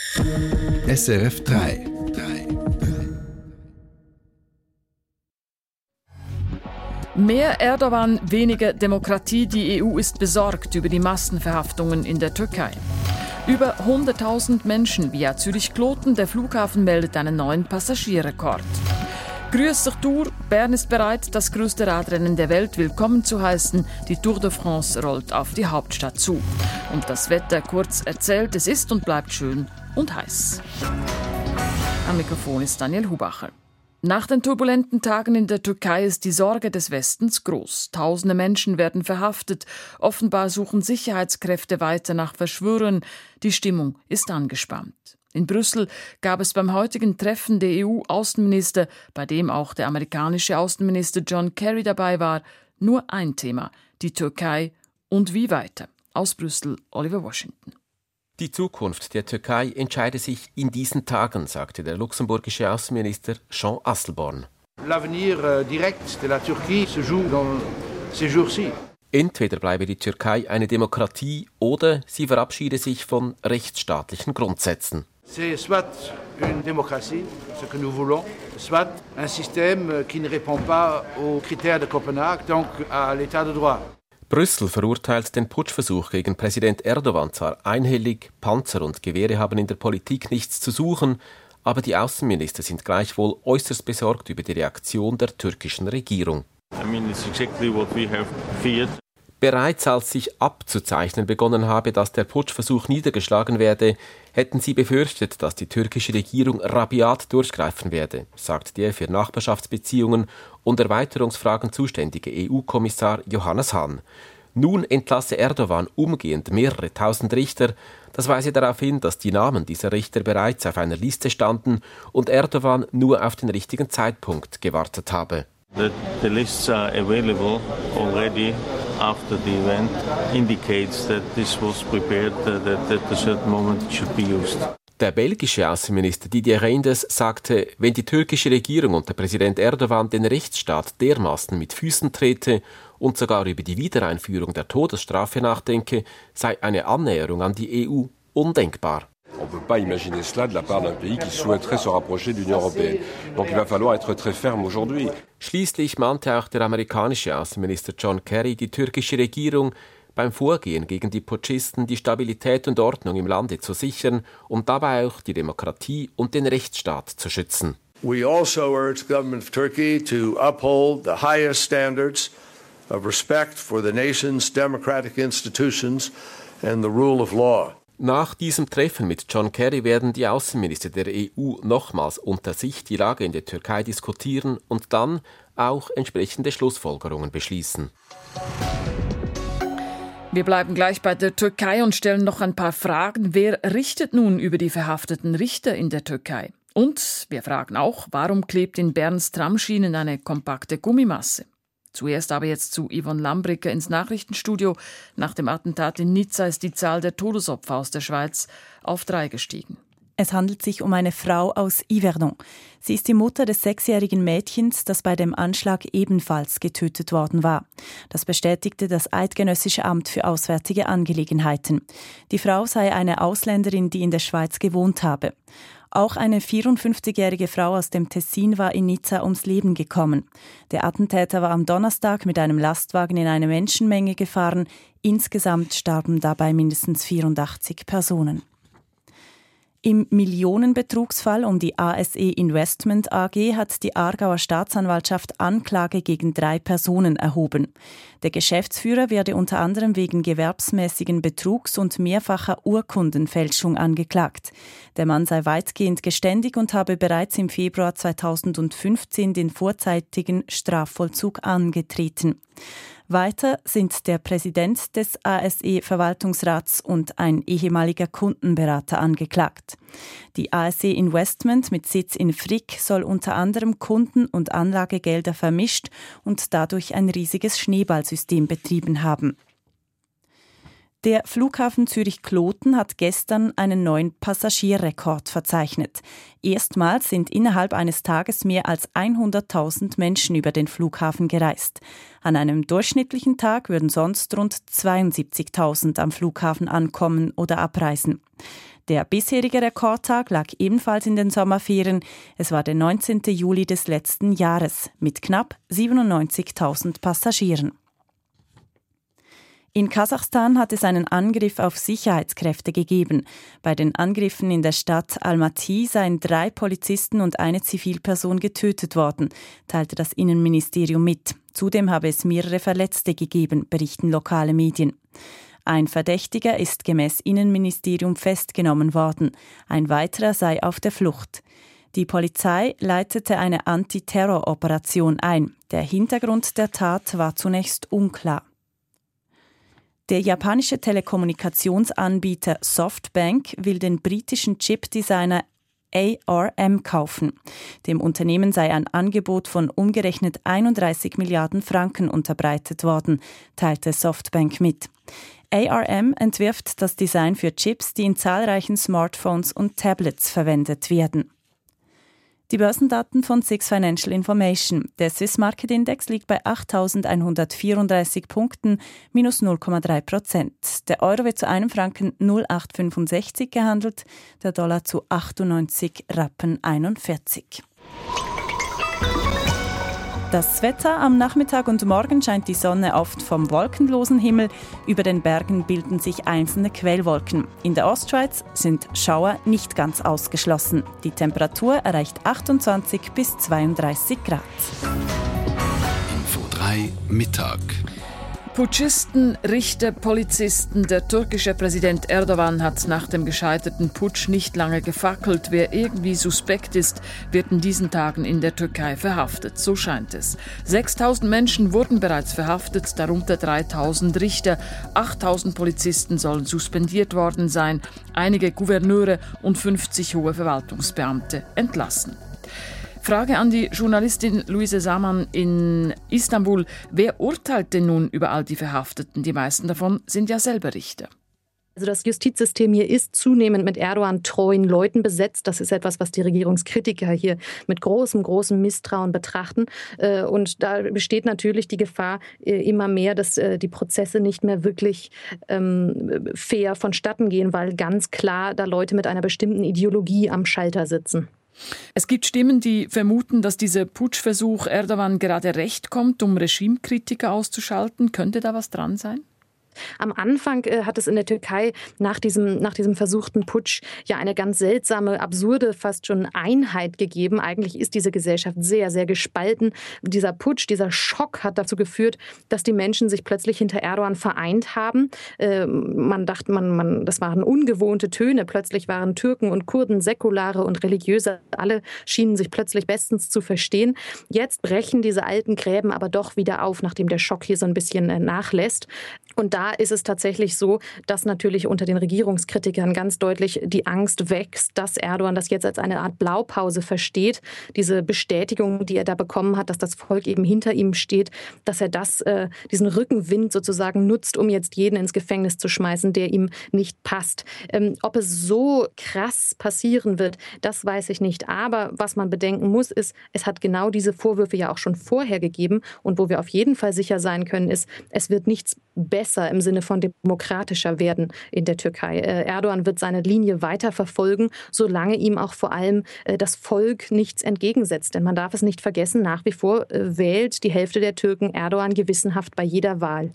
SRF 3. Mehr Erdogan, weniger Demokratie. Die EU ist besorgt über die Massenverhaftungen in der Türkei. Über 100.000 Menschen via Zürich-Kloten. Der Flughafen meldet einen neuen Passagierrekord. Grüß Tour. Bern ist bereit, das größte Radrennen der Welt willkommen zu heißen. Die Tour de France rollt auf die Hauptstadt zu. Und das Wetter kurz erzählt, es ist und bleibt schön und heiß. Am Mikrofon ist Daniel Hubacher. Nach den turbulenten Tagen in der Türkei ist die Sorge des Westens groß. Tausende Menschen werden verhaftet. Offenbar suchen Sicherheitskräfte weiter nach Verschwörern. Die Stimmung ist angespannt. In Brüssel gab es beim heutigen Treffen der EU-Außenminister, bei dem auch der amerikanische Außenminister John Kerry dabei war, nur ein Thema: die Türkei und wie weiter. Aus Brüssel, Oliver Washington. Die Zukunft der Türkei entscheide sich in diesen Tagen, sagte der luxemburgische Außenminister Jean Asselborn. L'avenir direct de la Turquie se joue dans ces jours-ci. Entweder bleibe die Türkei eine Demokratie oder sie verabschiede sich von rechtsstaatlichen Grundsätzen. C'est soit une démocratie, ce que nous voulons, soit un système qui ne répond pas aux critères de Copenhague, donc à l'état de droit. Brüssel verurteilt den Putschversuch gegen Präsident Erdogan zwar einhellig, Panzer und Gewehre haben in der Politik nichts zu suchen, aber die Außenminister sind gleichwohl äußerst besorgt über die Reaktion der türkischen Regierung. It's exactly what we have feared. Bereits als sich abzuzeichnen begonnen habe, dass der Putschversuch niedergeschlagen werde, hätten sie befürchtet, dass die türkische Regierung rabiat durchgreifen werde, sagt der für Nachbarschaftsbeziehungen und Erweiterungsfragen zuständige EU-Kommissar Johannes Hahn. Nun entlasse Erdogan umgehend mehrere tausend Richter. Das weise darauf hin, dass die Namen dieser Richter bereits auf einer Liste standen und Erdogan nur auf den richtigen Zeitpunkt gewartet habe. The lists are available already after the event indicates that this was prepared, that at a certain moment it should be used. Der belgische Außenminister Didier Reynders sagte, wenn die türkische Regierung unter Präsident Erdogan den Rechtsstaat dermaßen mit Füßen trete und sogar über die Wiedereinführung der Todesstrafe nachdenke, sei eine Annäherung an die EU undenkbar. On ne peut pas imaginer cela de la part d'un pays qui souhaiterait se rapprocher de l'Union européenne. Donc il va falloir être très ferme aujourd'hui. Schließlich mahnte auch der amerikanische Außenminister John Kerry die türkische Regierung, beim Vorgehen gegen die Putschisten die Stabilität und Ordnung im Lande zu sichern und dabei auch die Demokratie und den Rechtsstaat zu schützen. We also urge the government of Turkey to uphold the highest standards of respect for the nation's democratic institutions and the rule of law. Nach diesem Treffen mit John Kerry werden die Außenminister der EU nochmals unter sich die Lage in der Türkei diskutieren und dann auch entsprechende Schlussfolgerungen beschließen. Wir bleiben gleich bei der Türkei und stellen noch ein paar Fragen. Wer richtet nun über die verhafteten Richter in der Türkei? Und wir fragen auch, warum klebt in Berns Tramschienen eine kompakte Gummimasse? Zuerst aber jetzt zu Yvonne Lambricker ins Nachrichtenstudio. Nach dem Attentat in Nizza ist die Zahl der Todesopfer aus der Schweiz auf 3 gestiegen. Es handelt sich um eine Frau aus Yverdon. Sie ist die Mutter des 6-jährigen Mädchens, das bei dem Anschlag ebenfalls getötet worden war. Das bestätigte das Eidgenössische Amt für Auswärtige Angelegenheiten. Die Frau sei eine Ausländerin, die in der Schweiz gewohnt habe. Auch eine 54-jährige Frau aus dem Tessin war in Nizza ums Leben gekommen. Der Attentäter war am Donnerstag mit einem Lastwagen in eine Menschenmenge gefahren. Insgesamt starben dabei mindestens 84 Personen. Im Millionenbetrugsfall um die ASE Investment AG hat die Aargauer Staatsanwaltschaft Anklage gegen 3 Personen erhoben. Der Geschäftsführer werde unter anderem wegen gewerbsmäßigen Betrugs und mehrfacher Urkundenfälschung angeklagt. Der Mann sei weitgehend geständig und habe bereits im Februar 2015 den vorzeitigen Strafvollzug angetreten. Weiter sind der Präsident des ASE-Verwaltungsrats und ein ehemaliger Kundenberater angeklagt. Die ASE Investment mit Sitz in Frick soll unter anderem Kunden- und Anlagegelder vermischt und dadurch ein riesiges Schneeballsystem betrieben haben. Der Flughafen Zürich-Kloten hat gestern einen neuen Passagierrekord verzeichnet. Erstmals sind innerhalb eines Tages mehr als 100.000 Menschen über den Flughafen gereist. An einem durchschnittlichen Tag würden sonst rund 72.000 am Flughafen ankommen oder abreisen. Der bisherige Rekordtag lag ebenfalls in den Sommerferien. Es war der 19. Juli des letzten Jahres mit knapp 97.000 Passagieren. In Kasachstan hat es einen Angriff auf Sicherheitskräfte gegeben. Bei den Angriffen in der Stadt Almaty seien 3 Polizisten und eine Zivilperson getötet worden, teilte das Innenministerium mit. Zudem habe es mehrere Verletzte gegeben, berichten lokale Medien. Ein Verdächtiger ist gemäß Innenministerium festgenommen worden. Ein weiterer sei auf der Flucht. Die Polizei leitete eine Antiterroroperation ein. Der Hintergrund der Tat war zunächst unklar. Der japanische Telekommunikationsanbieter Softbank will den britischen Chipdesigner ARM kaufen. Dem Unternehmen sei ein Angebot von umgerechnet 31 Milliarden Franken unterbreitet worden, teilte Softbank mit. ARM entwirft das Design für Chips, die in zahlreichen Smartphones und Tablets verwendet werden. Die Börsendaten von SIX Financial Information. Der Swiss Market Index liegt bei 8.134 Punkten, minus 0,3%. Der Euro wird zu einem Franken 0,865 gehandelt, der Dollar zu 98 Rappen 41. Das Wetter: Am Nachmittag und Morgen scheint die Sonne oft vom wolkenlosen Himmel. Über den Bergen bilden sich einzelne Quellwolken. In der Ostschweiz sind Schauer nicht ganz ausgeschlossen. Die Temperatur erreicht 28 bis 32 Grad. Info 3 Mittag. Putschisten, Richter, Polizisten. Der türkische Präsident Erdogan hat nach dem gescheiterten Putsch nicht lange gefackelt. Wer irgendwie suspekt ist, wird in diesen Tagen in der Türkei verhaftet. So scheint es. 6.000 Menschen wurden bereits verhaftet, darunter 3.000 Richter. 8.000 Polizisten sollen suspendiert worden sein. Einige Gouverneure und 50 hohe Verwaltungsbeamte entlassen. Frage an die Journalistin Luise Saman in Istanbul. Wer urteilt denn nun über all die Verhafteten? Die meisten davon sind ja selber Richter. Also das Justizsystem hier ist zunehmend mit Erdogan-treuen Leuten besetzt. Das ist etwas, was die Regierungskritiker hier mit großem Misstrauen betrachten. Und da besteht natürlich die Gefahr immer mehr, dass die Prozesse nicht mehr wirklich fair vonstatten gehen, weil ganz klar da Leute mit einer bestimmten Ideologie am Schalter sitzen. Es gibt Stimmen, die vermuten, dass dieser Putschversuch Erdogan gerade recht kommt, um Regimekritiker auszuschalten. Könnte da was dran sein? Am Anfang hat es in der Türkei nach diesem versuchten Putsch ja eine ganz seltsame, absurde, fast schon Einheit gegeben. Eigentlich ist diese Gesellschaft sehr, sehr gespalten. Dieser Putsch, dieser Schock hat dazu geführt, dass die Menschen sich plötzlich hinter Erdogan vereint haben. Man dachte, das waren ungewohnte Töne. Plötzlich waren Türken und Kurden, Säkulare und Religiöse, alle schienen sich plötzlich bestens zu verstehen. Jetzt brechen diese alten Gräben aber doch wieder auf, nachdem der Schock hier so ein bisschen nachlässt. Und da ist es tatsächlich so, dass natürlich unter den Regierungskritikern ganz deutlich die Angst wächst, dass Erdogan das jetzt als eine Art Blaupause versteht. Diese Bestätigung, die er da bekommen hat, dass das Volk eben hinter ihm steht, dass er diesen Rückenwind sozusagen nutzt, um jetzt jeden ins Gefängnis zu schmeißen, der ihm nicht passt. Ob es so krass passieren wird, das weiß ich nicht. Aber was man bedenken muss, ist, es hat genau diese Vorwürfe ja auch schon vorher gegeben. Und wo wir auf jeden Fall sicher sein können, ist, es wird nichts besser im Sinne von demokratischer werden in der Türkei. Erdogan wird seine Linie weiter verfolgen, solange ihm auch vor allem das Volk nichts entgegensetzt. Denn man darf es nicht vergessen, nach wie vor wählt die Hälfte der Türken Erdogan gewissenhaft bei jeder Wahl.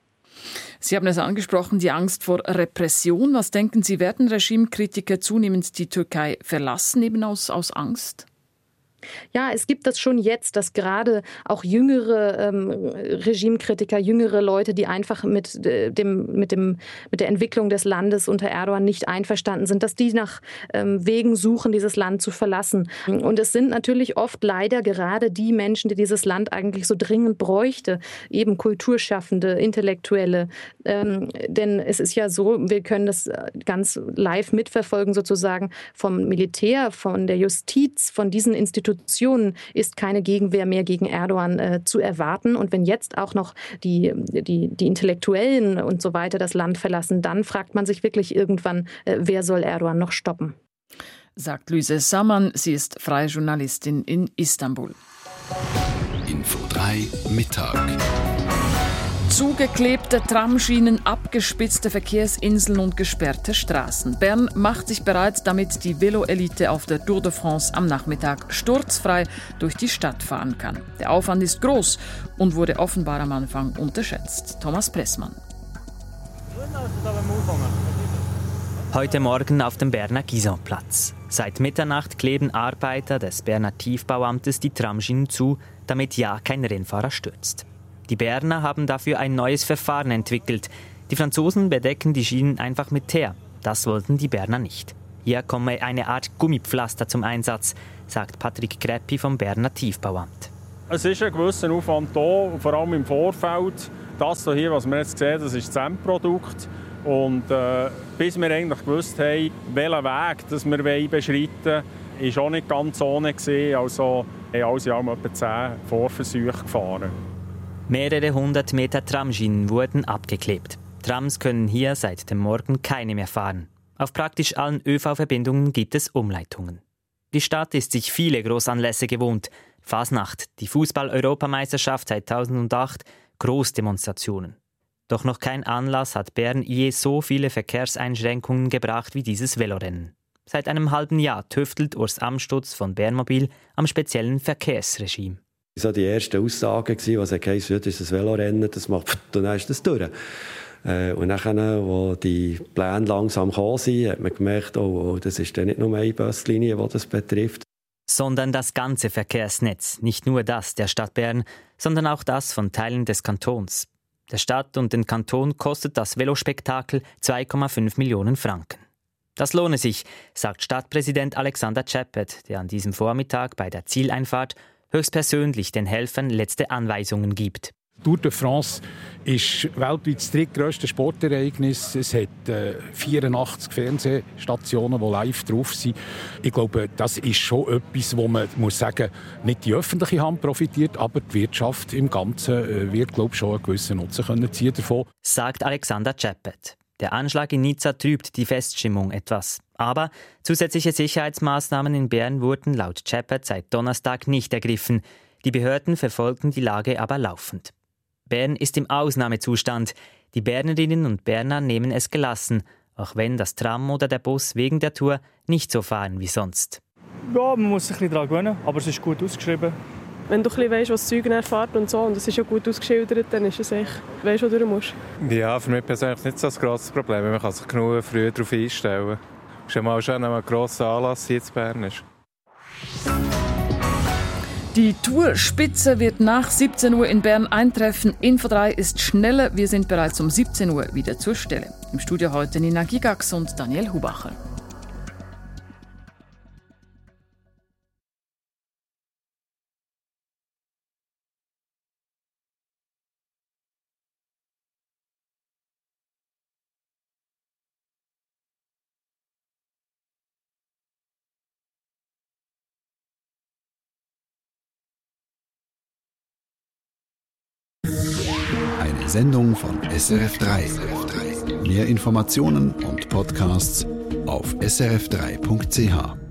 Sie haben es angesprochen, die Angst vor Repression. Was denken Sie, werden Regimekritiker zunehmend die Türkei verlassen, eben aus Angst? Ja, es gibt das schon jetzt, dass gerade auch jüngere Regimekritiker, jüngere Leute, die einfach mit der Entwicklung des Landes unter Erdogan nicht einverstanden sind, dass die nach Wegen suchen, dieses Land zu verlassen. Und es sind natürlich oft leider gerade die Menschen, die dieses Land eigentlich so dringend bräuchte, eben Kulturschaffende, Intellektuelle. Denn es ist ja so, wir können das ganz live mitverfolgen sozusagen vom Militär, von der Justiz, von diesen Institutionen ist keine Gegenwehr mehr gegen Erdogan zu erwarten. Und wenn jetzt auch noch die Intellektuellen und so weiter das Land verlassen, dann fragt man sich wirklich irgendwann, wer soll Erdogan noch stoppen? Sagt Luise Saman, sie ist freie Journalistin in Istanbul. Info 3 Mittag. Zugeklebte Tramschienen, abgespitzte Verkehrsinseln und gesperrte Straßen. Bern macht sich bereit, damit die Velo-Elite auf der Tour de France am Nachmittag sturzfrei durch die Stadt fahren kann. Der Aufwand ist groß und wurde offenbar am Anfang unterschätzt. Thomas Pressmann. Heute Morgen auf dem Berner Gisonplatz. Seit Mitternacht kleben Arbeiter des Berner Tiefbauamtes die Tramschienen zu, damit ja kein Rennfahrer stürzt. Die Berner haben dafür ein neues Verfahren entwickelt. Die Franzosen bedecken die Schienen einfach mit Teer. Das wollten die Berner nicht. Hier komme eine Art Gummipflaster zum Einsatz, sagt Patrick Greppi vom Berner Tiefbauamt. Es ist ein gewisser Aufwand da, vor allem im Vorfeld. Das hier, was wir jetzt sehen, das ist das Endprodukt. Und bis wir eigentlich gewusst haben, welchen Weg das wir beschreiten wollen, war auch nicht ganz ohne. Also haben alles in allem etwa 10 Vorversuche gefahren. Mehrere 100 Meter Tramschienen wurden abgeklebt. Trams können hier seit dem Morgen keine mehr fahren. Auf praktisch allen ÖV-Verbindungen gibt es Umleitungen. Die Stadt ist sich viele Grossanlässe gewohnt. Fasnacht, die Fußball-Europameisterschaft 2008, Großdemonstrationen. Doch noch kein Anlass hat Bern je so viele Verkehrseinschränkungen gebracht wie dieses Velorennen. Seit einem halben Jahr tüftelt Urs Amstutz von Bernmobil am speziellen Verkehrsregime. Das waren die ersten Aussagen, die sagten, heute ist ein Velorennen, das macht, und dann ist das durch. Und dann, als die Pläne langsam gekommen sind, hat man gemerkt, oh, das ist dann nicht nur eine Buslinie, die das betrifft. Sondern das ganze Verkehrsnetz, nicht nur das der Stadt Bern, sondern auch das von Teilen des Kantons. Der Stadt und den Kanton kostet das Velospektakel 2,5 Millionen Franken. Das lohne sich, sagt Stadtpräsident Alexander Czeppet, der an diesem Vormittag bei der Zieleinfahrt höchstpersönlich den Helfern letzte Anweisungen gibt. Tour de France ist weltweit das drittgrösste Sportereignis. Es hat 84 Fernsehstationen, die live drauf sind. Ich glaube, das ist schon etwas, wo man muss sagen, nicht die öffentliche Hand profitiert, aber die Wirtschaft im Ganzen wird, glaube ich, schon einen gewissen Nutzen ziehen davon. Sagt Alexander Czeppet. Der Anschlag in Nizza trübt die Feststimmung etwas. Aber zusätzliche Sicherheitsmaßnahmen in Bern wurden laut Czeppet seit Donnerstag nicht ergriffen. Die Behörden verfolgen die Lage aber laufend. Bern ist im Ausnahmezustand. Die Bernerinnen und Berner nehmen es gelassen, auch wenn das Tram oder der Bus wegen der Tour nicht so fahren wie sonst. Ja, man muss sich ein bisschen daran gewöhnen, aber es ist gut ausgeschrieben. Wenn du ein bisschen weisst, was das Zeug fährt und so, und es ist ja gut ausgeschildert, dann ist es echt, weisst, wo du musst. Ja, für mich persönlich nicht so ein grosses Problem. Man kann sich genug früh darauf einstellen. Es ist schon ein grosser Anlass hier in Bern ist. Die Tourspitze wird nach 17 Uhr in Bern eintreffen. Info 3 ist schneller. Wir sind bereits um 17 Uhr wieder zur Stelle. Im Studio heute Nina Gigax und Daniel Hubacher. Eine Sendung von SRF3. Mehr Informationen und Podcasts auf srf3.ch.